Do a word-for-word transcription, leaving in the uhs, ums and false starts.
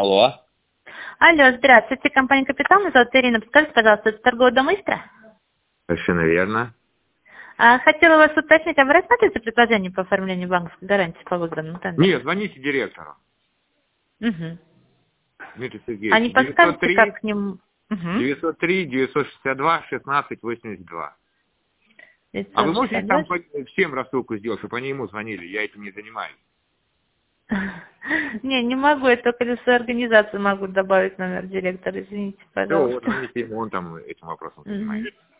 Алло. Алло, здравствуйте, компания «Капитал», меня зовут Ирина. Подскажите, пожалуйста, это торговый дом «Истра»? Совершенно верно. А, хотела вас уточнить, а вы рассматриваете предложение по оформлению банковской гарантии по выигранному тендеру? Нет, звоните директору. Угу. Дмитрий А Сергеевич. не подскажете, как к ним... девятьсот три девятьсот шестьдесят два шестнадцать восемьдесят два. А вы можете девятьсот шестьдесят два? там по- всем рассылку сделать, чтобы они ему звонили? Я этим не занимаюсь. Не, не могу, я только для своей организации могу добавить номер директора, извините, Все, вот пожалуйста. звоните ему, он там этим вопросом занимается. Мгм.